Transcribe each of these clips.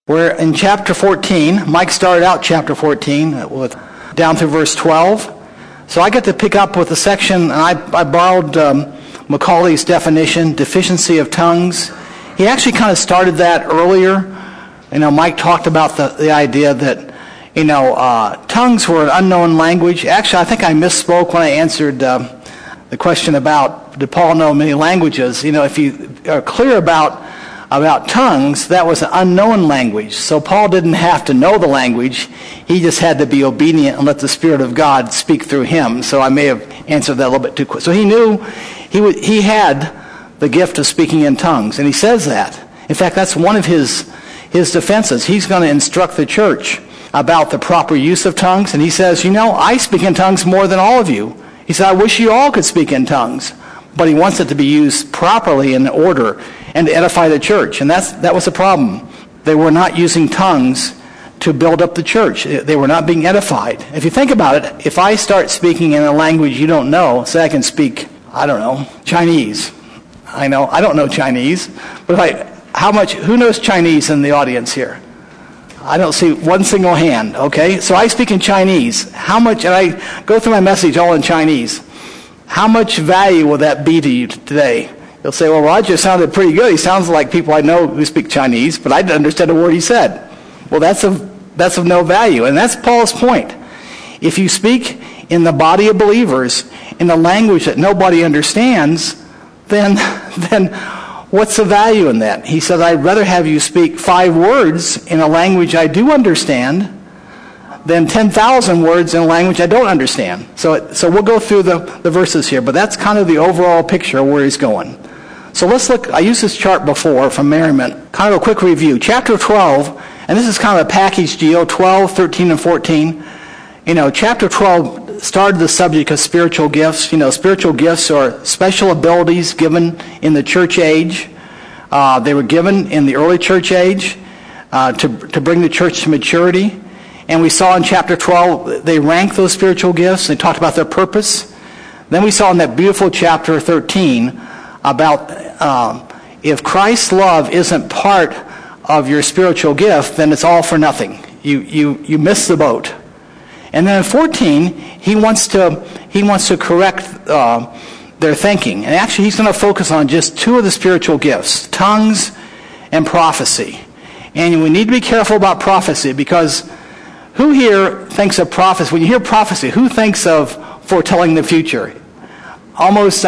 We're in chapter 14. Mike started out chapter 14 with down through verse 12. So I get to pick up with the section, and I borrowed Macaulay's definition, deficiency of tongues. He actually kind of started that earlier. Mike talked about the idea that, tongues were an unknown language. Actually, I think I misspoke when I answered the question about, did Paul know many languages? If you are clear about tongues, that was an unknown language. So Paul didn't have to know the language. He just had to be obedient and let the Spirit of God speak through him. So I may have answered that a little bit too quick. So he knew he had the gift of speaking in tongues, and he says that. In fact, that's one of his defenses. He's going to instruct the church about the proper use of tongues, and he says, I speak in tongues more than all of you. He said, I wish you all could speak in tongues. But he wants it to be used properly in order and to edify the church. And that was the problem. They were not using tongues to build up the church. They were not being edified. If you think about it, if I start speaking in a language you don't know, say I can speak, Chinese. I don't know Chinese. But who knows Chinese in the audience here? I don't see one single hand, okay? So I speak in Chinese. And I go through my message all in Chinese. How much value will that be to you today? You'll say, well, Roger sounded pretty good. He sounds like people I know who speak Chinese, but I didn't understand a word he said. Well, that's of no value. And that's Paul's point. If you speak in the body of believers in a language that nobody understands, then what's the value in that? He said, I'd rather have you speak 5 words in a language I do understand than 10,000 words in a language I don't understand. So we'll go through the verses here, but that's kind of the overall picture of where he's going. So let's look. I used this chart before from Merriman. Kind of a quick review. Chapter 12, and this is kind of a package deal, 12, 13, and 14. Chapter 12 started the subject of spiritual gifts. Spiritual gifts are special abilities given in the church age. They were given in the early church age to bring the church to maturity. And we saw in chapter 12, they ranked those spiritual gifts. They talked about their purpose. Then we saw in that beautiful chapter 13 about if Christ's love isn't part of your spiritual gift, then it's all for nothing. You miss the boat. And then in 14, he wants to correct their thinking. And actually, he's going to focus on just 2 of the spiritual gifts, tongues and prophecy. And we need to be careful about prophecy because who here thinks of prophecy? When you hear prophecy, who thinks of foretelling the future? Almost,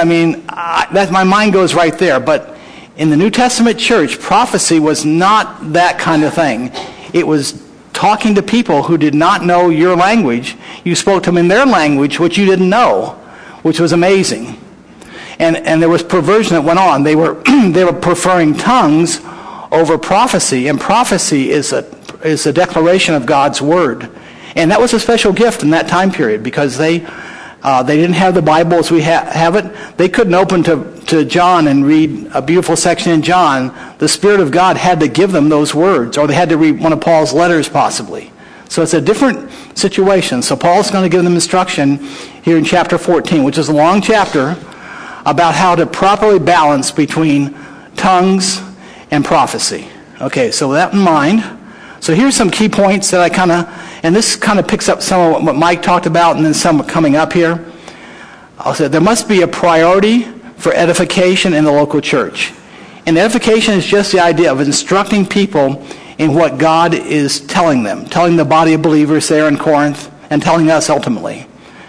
my mind goes right there. But in the New Testament church, prophecy was not that kind of thing. It was talking to people who did not know your language. You spoke to them in their language, which you didn't know, which was amazing. And there was perversion that went on. They were preferring tongues over prophecy, and prophecy is a declaration of God's word. And that was a special gift in that time period because they didn't have the Bible as we have it. They couldn't open to John and read a beautiful section in John. The Spirit of God had to give them those words, or they had to read one of Paul's letters possibly. So it's a different situation. So Paul's going to give them instruction here in chapter 14, which is a long chapter, about how to properly balance between tongues and prophecy. Okay, so with that in mind, so here's some key points that and this kind of picks up some of what Mike talked about and then some coming up here. I'll say there must be a priority for edification in the local church. And edification is just the idea of instructing people in what God is telling them, telling the body of believers there in Corinth and telling us ultimately.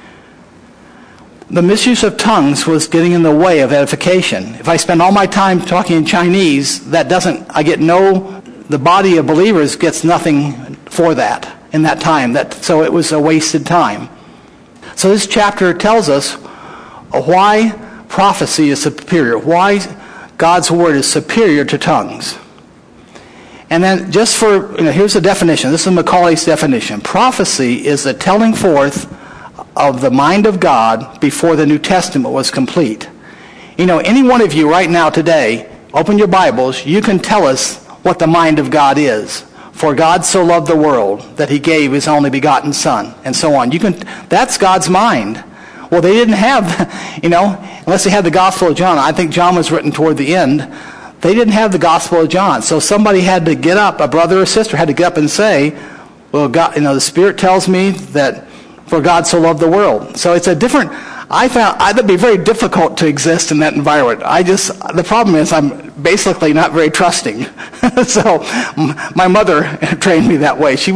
The misuse of tongues was getting in the way of edification. If I spend all my time talking in Chinese, the body of believers gets nothing for that in that time. So it was a wasted time. So this chapter tells us why prophecy is superior, why God's word is superior to tongues. And then here's the definition. This is Macaulay's definition. Prophecy is the telling forth of the mind of God before the New Testament was complete. Any one of you right now today, open your Bibles, you can tell us what the mind of God is. For God so loved the world that he gave his only begotten Son, and so on. That's God's mind. Well, they didn't have, unless they had the Gospel of John. I think John was written toward the end. they didn't have the Gospel of John. So somebody had to get up, a brother or sister had to get up and say, well, God, the Spirit tells me that for God so loved the world. So it's a different, I found it'd be very difficult to exist in that environment. The problem is I'm basically not very trusting. So my mother trained me that way. She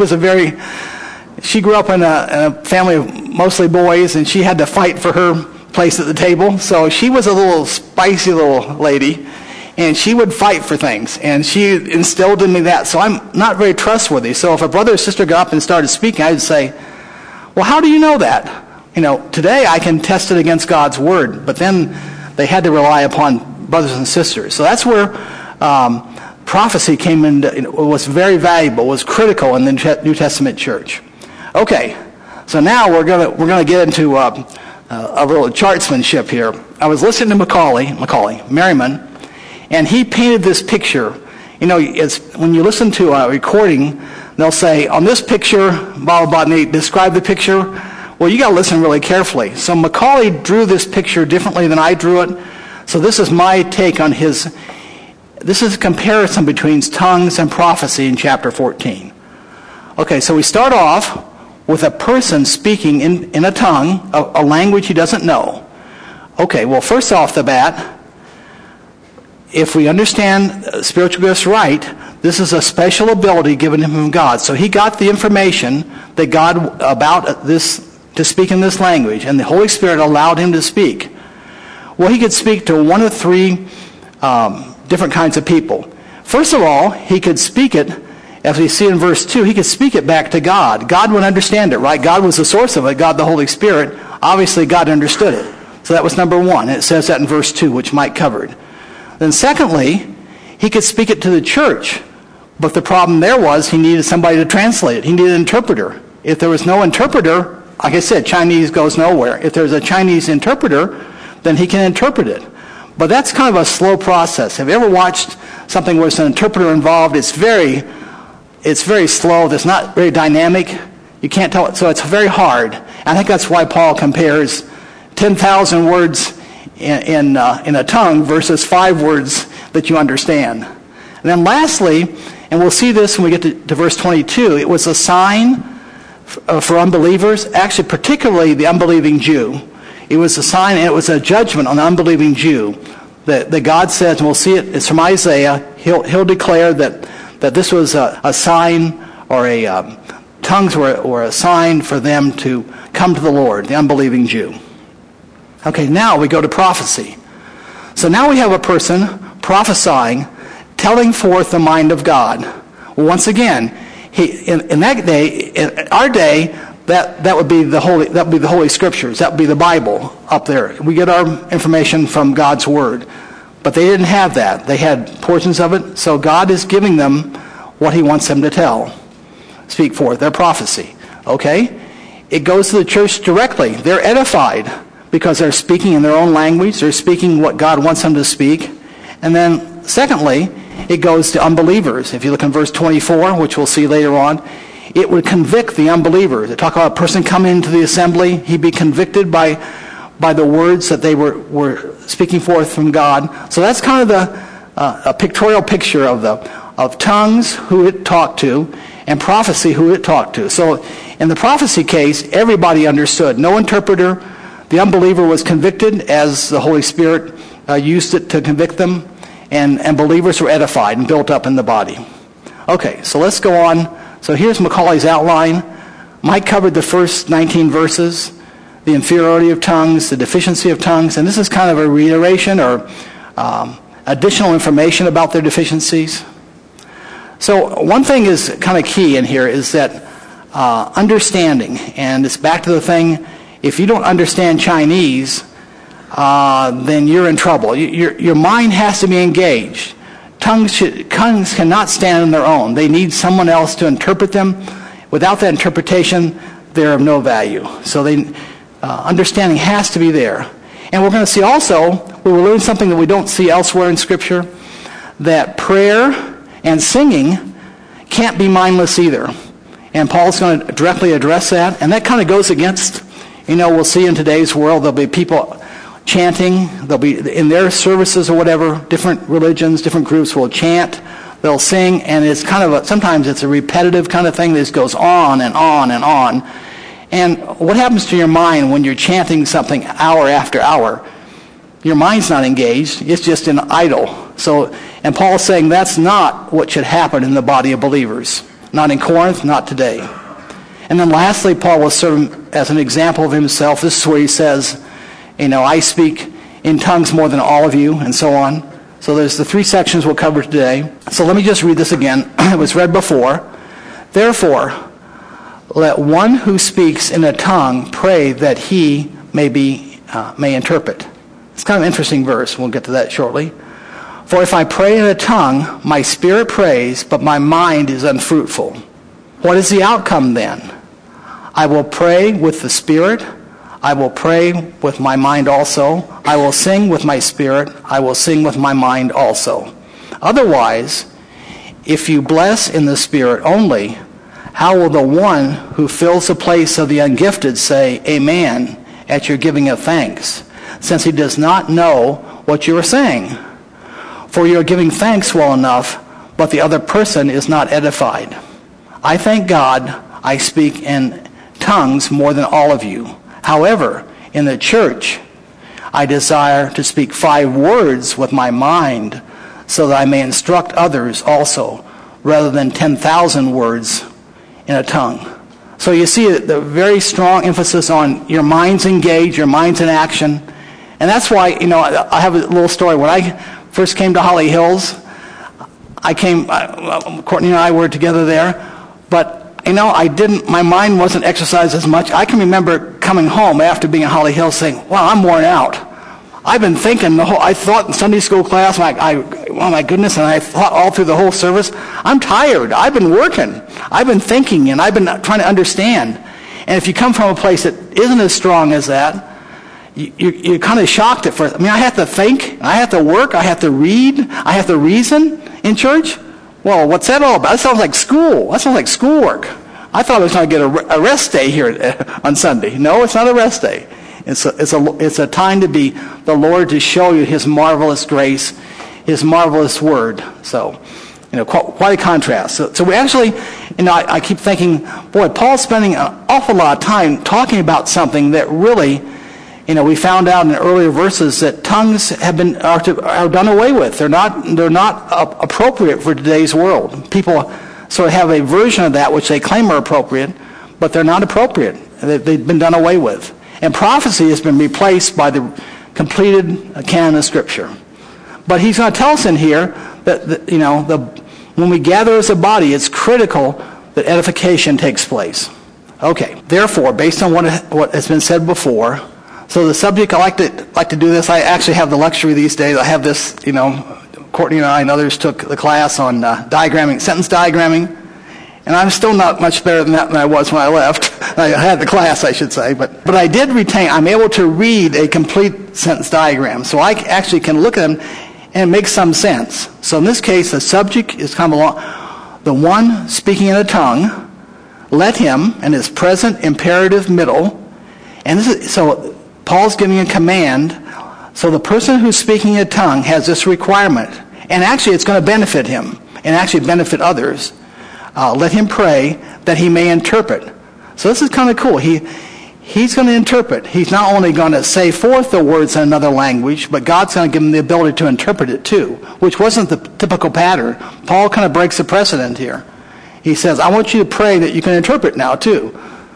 grew up in a family of mostly boys, and she had to fight for her place at the table. So she was a little spicy little lady, and she would fight for things, and she instilled in me that. So I'm not very trustworthy. So if a brother or sister got up and started speaking, I'd say, well, how do you know that? Today I can test it against God's Word, but then they had to rely upon brothers and sisters. So that's where prophecy came in, was very valuable, was critical in the New Testament church. Okay, so now we're gonna get into a little chartsmanship here. I was listening to Macaulay Merriman, and he painted this picture. When you listen to a recording, they'll say, on this picture, blah, blah, blah, and they describe the picture. Well, you got to listen really carefully. So Macaulay drew this picture differently than I drew it. So this is my take on this is a comparison between tongues and prophecy in chapter 14. Okay, so we start off with a person speaking in a tongue, a language he doesn't know. Okay, well, first off the bat, if we understand spiritual gifts right, this is a special ability given him from God. So he got the information that God about this to speak in this language, and the Holy Spirit allowed him to speak. Well, he could speak to one of three different kinds of people. First of all, he could speak it, as we see in verse 2, he could speak it back to God. God would understand it, right? God was the source of it, God the Holy Spirit. Obviously, God understood it. So that was number one. It says that in verse 2, which Mike covered. Then secondly, he could speak it to the church. But the problem there was he needed somebody to translate it. He needed an interpreter. If there was no interpreter, like I said, Chinese goes nowhere. If there's a Chinese interpreter, then he can interpret it. But that's kind of a slow process. Have you ever watched something where there's an interpreter involved? It's very slow. It's not very dynamic. You can't tell it. So it's very hard. I think that's why Paul compares 10,000 words in a tongue versus 5 words that you understand. And then lastly, and we'll see this when we get to verse 22, it was a sign for unbelievers, actually particularly the unbelieving Jew. It was a sign, and it was a judgment on the unbelieving Jew that God says, and we'll see it, it's from Isaiah, he'll declare that this was a sign, or tongues were a sign for them to come to the Lord, the unbelieving Jew. Okay, now we go to prophecy. So now we have a person prophesying, telling forth the mind of God. Well, once again, in that day, in our day, that would be the Holy Scriptures. That would be the Bible up there. We get our information from God's Word. But they didn't have that. They had portions of it. So God is giving them what he wants them to speak forth, their prophecy. Okay? It goes to the church directly. They're edified because they're speaking in their own language. They're speaking what God wants them to speak. And then, secondly, it goes to unbelievers. If you look in verse 24, which we'll see later on, it would convict the unbelievers. They talk about a person coming into the assembly. He'd be convicted by the words that they were speaking forth from God. So that's kind of a pictorial picture of tongues, who it talked to, and prophecy, who it talked to. So in the prophecy case, everybody understood. No interpreter. The unbeliever was convicted as the Holy Spirit used it to convict them, and believers were edified and built up in the body. Okay, so let's go on. So here's Macaulay's outline. Mike covered the first 19 verses, the inferiority of tongues, the deficiency of tongues, and this is kind of a reiteration or additional information about their deficiencies. So one thing is kind of key in here is that understanding, and it's back to the thing, if you don't understand Chinese, then you're in trouble. Your mind has to be engaged. Tongues cannot stand on their own. They need someone else to interpret them. Without that interpretation, they're of no value. So understanding has to be there. And we're going to see also, we will learn something that we don't see elsewhere in Scripture, that prayer and singing can't be mindless either. And Paul's going to directly address that. And that kind of goes against, we'll see in today's world, there'll be people chanting. They'll be in their services or whatever. Different religions, different groups will chant. They'll sing, and it's kind of sometimes it's a repetitive kind of thing that just goes on and on and on. And what happens to your mind when you're chanting something hour after hour? Your mind's not engaged. It's just an idle. And Paul's saying that's not what should happen in the body of believers. Not in Corinth, not today. And then lastly, Paul will serve as an example of himself. This is where he says, I speak in tongues more than all of you, and so on. So there's the 3 sections we'll cover today. So let me just read this again. It was read before. Therefore, let one who speaks in a tongue pray that he may interpret. It's kind of an interesting verse. We'll get to that shortly. For if I pray in a tongue, my spirit prays, but my mind is unfruitful. What is the outcome then? I will pray with the spirit. I will pray with my mind also. I will sing with my spirit. I will sing with my mind also. Otherwise, if you bless in the spirit only, how will the one who fills the place of the ungifted say, Amen, at your giving of thanks, since he does not know what you are saying? For you are giving thanks well enough, but the other person is not edified. I thank God I speak in tongues more than all of you. However, in the church, I desire to speak 5 words with my mind so that I may instruct others also, rather than 10,000 words in a tongue. So you see the very strong emphasis on your mind's engaged, your mind's in action. And that's why, I have a little story. When I first came to Holly Hills, Courtney and I were together there, but my mind wasn't exercised as much. I can remember coming home after being at Holly Hills saying, wow, I'm worn out. I've been thinking I thought in Sunday school class, oh my goodness, and I thought all through the whole service, I'm tired. I've been working. I've been thinking, and I've been trying to understand. And if you come from a place that isn't as strong as that, you're kind of shocked at first. I have to think, I have to work, I have to read, I have to reason in church. Well, what's that all about? That sounds like school. That sounds like schoolwork. I thought I was going to get a rest day here on Sunday. No, it's not a rest day. It's a time to be the Lord to show you His marvelous grace, His marvelous word. So, quite a contrast. So we actually, I keep thinking, boy, Paul's spending an awful lot of time talking about something that really, we found out in the earlier verses that tongues are done away with. They're not appropriate for today's world. People sort of have a version of that which they claim are appropriate, but they're not appropriate. They've been done away with. And prophecy has been replaced by the completed canon of Scripture. But he's going to tell us in here that when we gather as a body, it's critical that edification takes place. Okay. Therefore, based on what has been said before. So the subject, I like to do this. I actually have the luxury these days. I have this, Courtney and I and others took the class on sentence diagramming. And I'm still not much better than that than I was when I left. I had the class, I should say. But I did retain, I'm able to read a complete sentence diagram. So I actually can look at them and make some sense. So in this case, the subject is kind of along, the one speaking in a tongue, let him, and his present imperative middle. And so Paul's giving a command. So the person who's speaking in a tongue has this requirement. And actually it's going to benefit him and actually benefit others. Let him pray that he may interpret. So this is kind of cool. He's going to interpret. He's not only going to say forth the words in another language, but God's going to give him the ability to interpret it too, which wasn't the typical pattern. Paul kind of breaks the precedent here. He says, I want you to pray that you can interpret now too.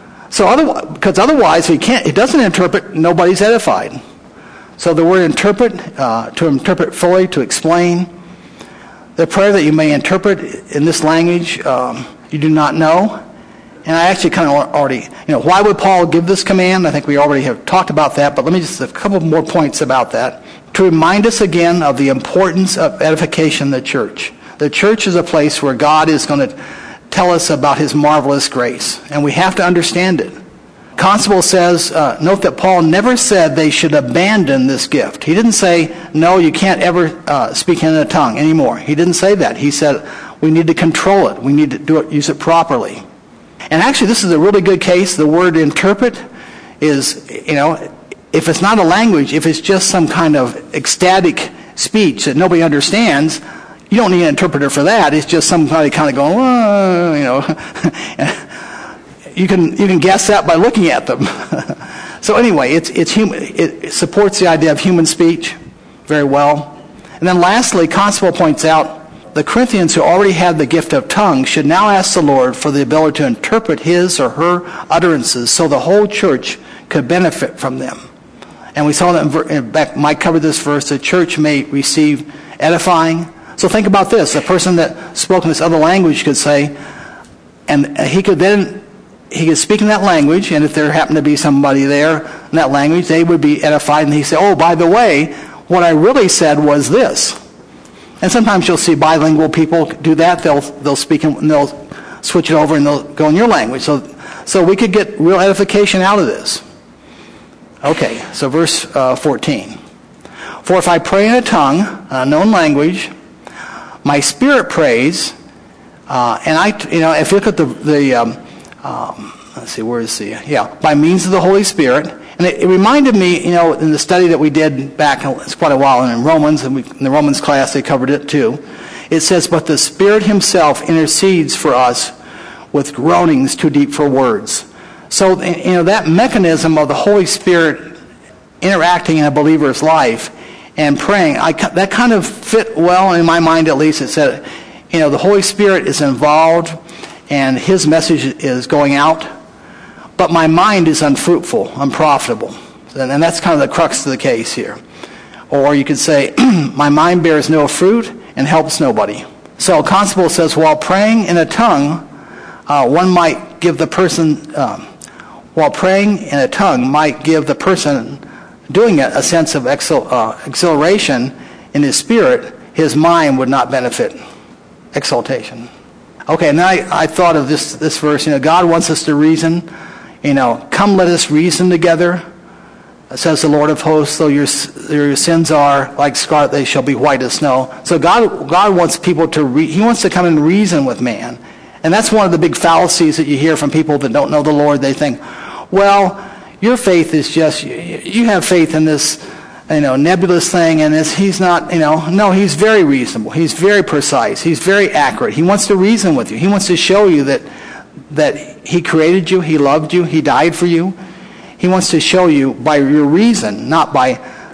So because otherwise, if he doesn't interpret, nobody's edified. So the word interpret, to interpret fully, to explain. The prayer that you may interpret in this language you do not know. And I actually kind of already, why would Paul give this command? I think we already have talked about that, but let me just a couple more points about that. To remind us again of the importance of edification in the church. The church is a place where God is going to tell us about His marvelous grace, and we have to understand it. Constable says, note that Paul never said they should abandon this gift. He didn't say, no, you can't ever speak in a tongue anymore. He didn't say that. He said, we need to control it. We need to use it properly. And actually, this is a really good case. The word interpret is, if it's not a language, if it's just some kind of ecstatic speech that nobody understands, you don't need an interpreter for that. It's just somebody kind of going, You can guess that by looking at them. So anyway, it's human. It supports the idea of human speech very well. And then lastly, Constable points out, the Corinthians who already had the gift of tongues should now ask the Lord for the ability to interpret his or her utterances so the whole church could benefit from them. And we saw that Mike covered this verse, the church may receive edifying. So think about this. A person that spoke in this other language could say, and he could speak in that language, and if there happened to be somebody there in that language, they would be edified, and he'd say, oh, by the way, what I really said was this. And sometimes you'll see bilingual people do that. They'll speak and they'll switch it over and they'll go in your language. So we could get real edification out of this. Okay, so verse 14. For if I pray in a tongue, an unknown language, my spirit prays, and if you look at let's see, where is by means of the Holy Spirit. And it reminded me, in the study that we did back, it's quite a while, and in Romans, and in the Romans class they covered it too. It says, but the Spirit himself intercedes for us with groanings too deep for words. So, that mechanism of the Holy Spirit interacting in a believer's life and praying, that kind of fit well in my mind at least. It said, the Holy Spirit is involved and his message is going out, but my mind is unfruitful, unprofitable. And that's kind of the crux of the case here. Or you could say, my mind bears no fruit and helps nobody. So Constable says, while praying in a tongue, one might give the person, while praying in a tongue might give the person doing it a sense of exhilaration in his spirit, his mind would not benefit. Exaltation. Okay, and then I thought of this verse, God wants us to reason. Come let us reason together. Says the Lord of hosts, though your sins are like scarlet, they shall be white as snow. So God wants people he wants to come and reason with man. And that's one of the big fallacies that you hear from people that don't know the Lord. They think, well, your faith is just, you have faith in this, nebulous thing, and he's not, no, he's very reasonable. He's very precise. He's very accurate. He wants to reason with you. He wants to show you that he created you, he loved you, he died for you. He wants to show you by your reason, not by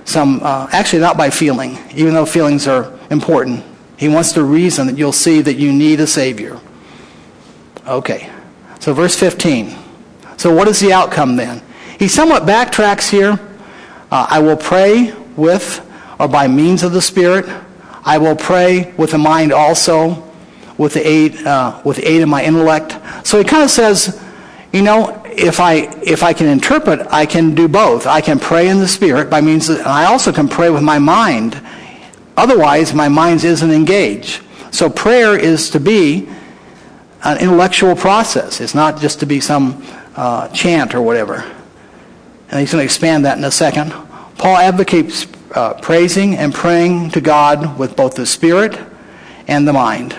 not by feeling, even though feelings are important. He wants to reason that you'll see that you need a Savior. Okay, so verse 15. So what is the outcome then? He somewhat backtracks here. I will pray with or by means of the Spirit. I will pray with the mind also, with the aid of my intellect. So he kind of says, if I can interpret, I can do both. I can pray in the Spirit by means of, and I also can pray with my mind. Otherwise, my mind isn't engaged. So prayer is to be an intellectual process. It's not just to be some chant or whatever. And he's going to expand that in a second. Paul advocates praising and praying to God with both the Spirit and the mind.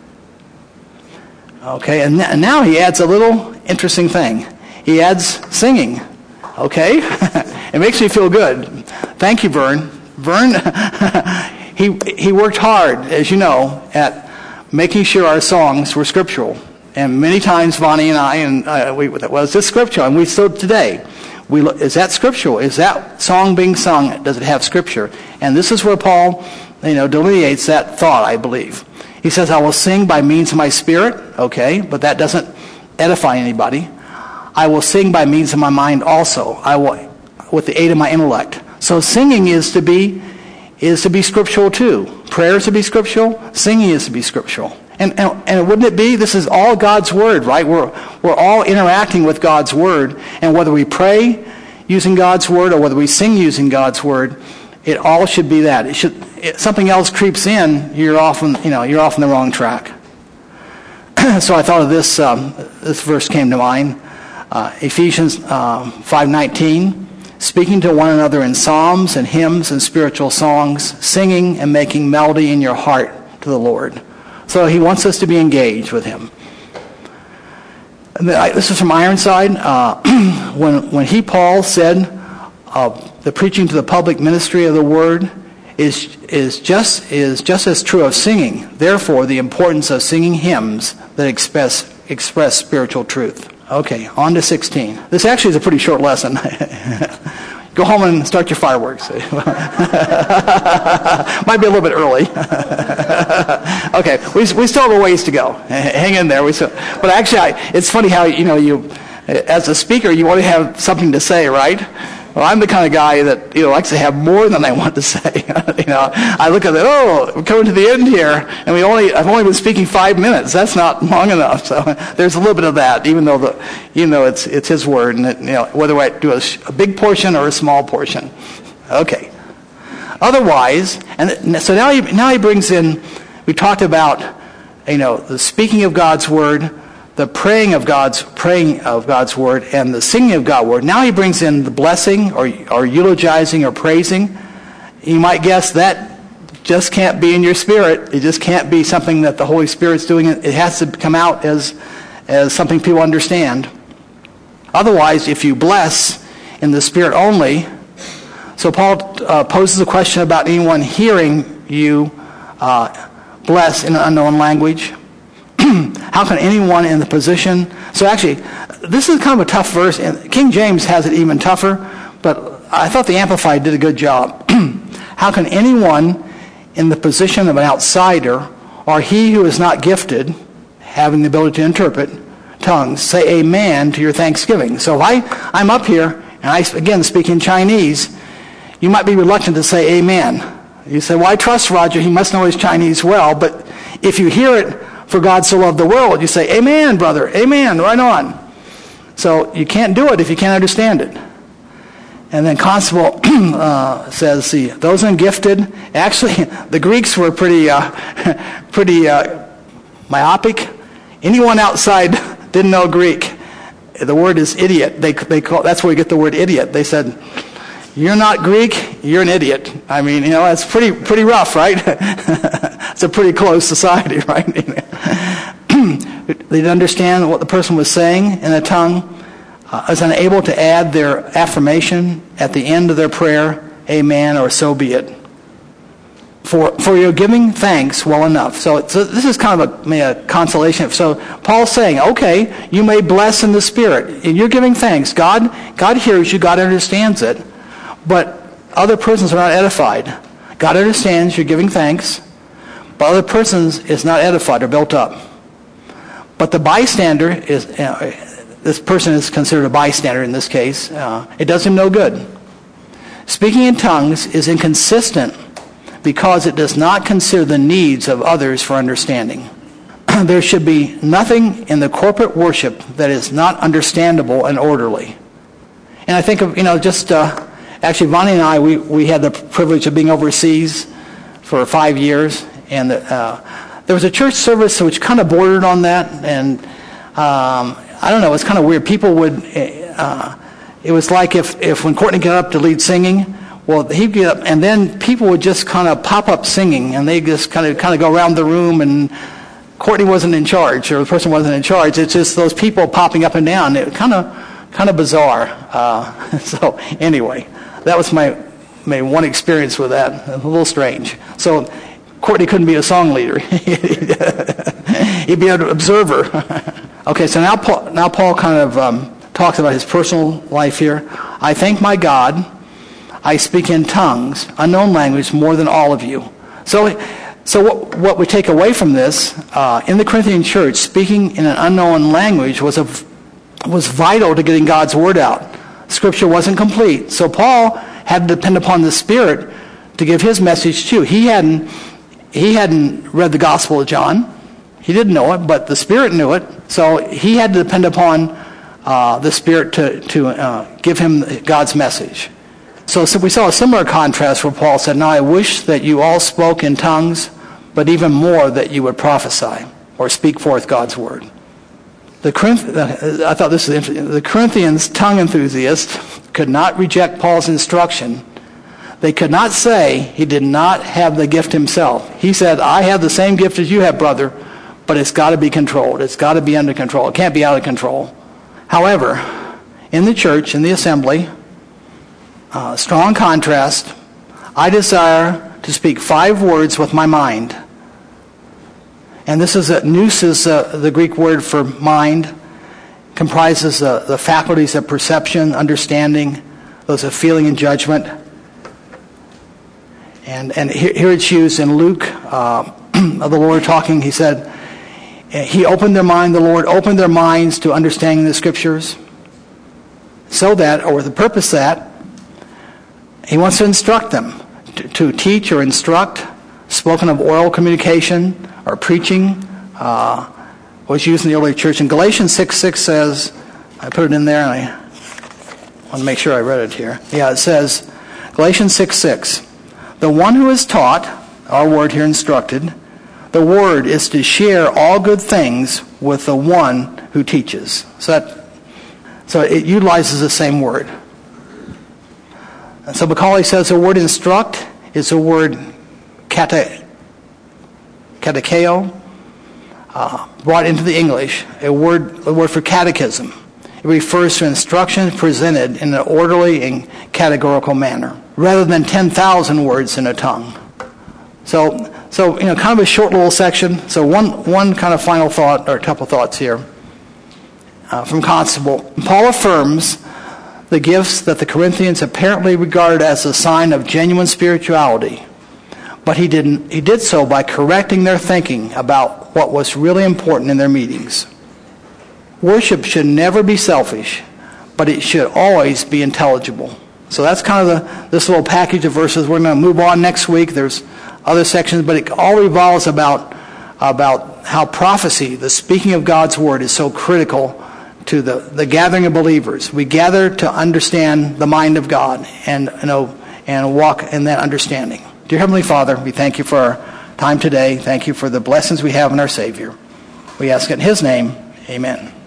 Okay, and now he adds a little interesting thing. He adds singing. Okay? It makes me feel good. Thank you, Vern. Vern, he worked hard, as you know, at making sure our songs were scriptural. And many times, Vonnie and I, is this scriptural? And we still today. Is that scriptural? Is that song being sung? Does it have scripture? And this is where Paul, delineates that thought, I believe. He says, I will sing by means of my spirit. Okay, but that doesn't edify anybody. I will sing by means of my mind also. I will, with the aid of my intellect. So singing is to be scriptural too. Prayer is to be scriptural. Singing is to be scriptural. And wouldn't it be? This is all God's Word, right? We're all interacting with God's Word. And whether we pray using God's Word or whether we sing using God's Word, it all should be that. Something else creeps in, you're off on the wrong track. So I thought of this. This verse came to mind. Ephesians 5:19, speaking to one another in psalms and hymns and spiritual songs, singing and making melody in your heart to the Lord. So he wants us to be engaged with him. This is from Ironside. When Paul said, the preaching to the public ministry of the word is just as true of singing. Therefore, the importance of singing hymns that express spiritual truth. Okay, on to 16. This actually is a pretty short lesson. Go home and start your fireworks. Might be a little bit early. Okay, we still have a ways to go. Hang in there. But actually, it's funny how you as a speaker you want to have something to say, right? Well, I'm the kind of guy that likes to have more than I want to say. I look at it. Oh, we're coming to the end here, and I've only been speaking 5 minutes. That's not long enough. So there's a little bit of that, even though it's His word, and whether I do a big portion or a small portion. Okay. Otherwise, and so now he brings in. We talked about the speaking of God's word, the praying of God's word, and the singing of God's word. Now he brings in the blessing or eulogizing or praising. You might guess that just can't be in your spirit. It just can't be something that the Holy Spirit's doing. It has to come out as something people understand. Otherwise, if you bless in the Spirit only, so Paul poses a question about anyone hearing you bless in an unknown language. How can anyone in the position... So actually, this is kind of a tough verse. And King James has it even tougher, but I thought the Amplified did a good job. How can anyone in the position of an outsider, or he who is not gifted, having the ability to interpret tongues, say amen to your thanksgiving? So if I'm up here, and I, again, speak in Chinese, you might be reluctant to say amen. You say, well, I trust Roger. He must know his Chinese well. But if you hear it, for God so loved the world, you say, amen, brother, amen, right on. So you can't do it if you can't understand it. And then Constable says, see, those ungifted, actually, the Greeks were pretty myopic. Anyone outside didn't know Greek. The word is idiot. They call, that's where we get the word idiot. They said, you're not Greek, you're an idiot. I mean, that's pretty rough, right? It's a pretty closed society, right? They didn't understand what the person was saying in a tongue. Was unable to add their affirmation at the end of their prayer, amen, or so be it. For your giving thanks well enough. So this is kind of a consolation. So Paul's saying, okay, you may bless in the Spirit. You're giving thanks. God hears you. God understands it. But other persons are not edified. God understands you're giving thanks, but other persons is not edified or built up. But the bystander is, this person is considered a bystander in this case. It does him no good. Speaking in tongues is inconsistent because it does not consider the needs of others for understanding. There should be nothing in the corporate worship that is not understandable and orderly. And I think of, actually, Vonnie and I, we had the privilege of being overseas for 5 years, and there was a church service which kind of bordered on that, and I don't know, it was kind of weird. People would, it was like if when Courtney got up to lead singing, well, he'd get up, and then people would just kind of pop up singing, and they just kind of go around the room, and Courtney wasn't in charge, or the person wasn't in charge. It's just those people popping up and down. It kind of bizarre. So anyway, that was my one experience with that. A little strange. So Courtney couldn't be a song leader. He'd be an observer. Okay, so now Paul kind of talks about his personal life here. I thank my God. I speak in tongues, unknown language, more than all of you. So what we take away from this, in the Corinthian church, speaking in an unknown language was vital to getting God's word out. Scripture wasn't complete. So Paul had to depend upon the Spirit to give his message too. He hadn't read the Gospel of John. He didn't know it, but the Spirit knew it. So he had to depend upon the Spirit to give him God's message. So we saw a similar contrast where Paul said, now I wish that you all spoke in tongues, but even more that you would prophesy or speak forth God's word. I thought this was interesting. The Corinthians tongue enthusiasts could not reject Paul's instruction. They could not say he did not have the gift himself. He said, I have the same gift as you have, brother, but it's got to be controlled. It's got to be under control. It can't be out of control. However, in the church, in the assembly, Strong contrast. I desire to speak 5 words with my mind. And this is nous is the Greek word for mind. Comprises the faculties of perception, understanding, those of feeling and judgment. And here it's used in Luke, of the Lord talking. He said, He opened their mind, the Lord opened their minds to understanding the Scriptures, so that, or with the purpose that, He wants to instruct them, to teach or instruct, spoken of oral communication or preaching, was used in the early church. And Galatians 6:6 says, I put it in there and I want to make sure I read it here. Yeah, it says, Galatians 6:6, the one who is taught, our word here instructed, the word is to share all good things with the one who teaches. So it utilizes the same word. And so Macaulay says the word instruct is the word katakeo, brought into the English, a word for catechism. It refers to instruction presented in an orderly and categorical manner, rather than 10,000 words in a tongue. So kind of a short little section. So one kind of final thought, or a couple thoughts here from Constable. Paul affirms the gifts that the Corinthians apparently regarded as a sign of genuine spirituality, but he did so by correcting their thinking about what was really important in their meetings. Worship should never be selfish, but it should always be intelligible. So that's kind of this little package of verses. We're going to move on next week. There's other sections, but it all revolves about how prophecy, the speaking of God's word, is so critical to the gathering of believers. We gather to understand the mind of God and walk in that understanding. Dear Heavenly Father, we thank you for our time today. Thank you for the blessings we have in our Savior. We ask it in His name. Amen.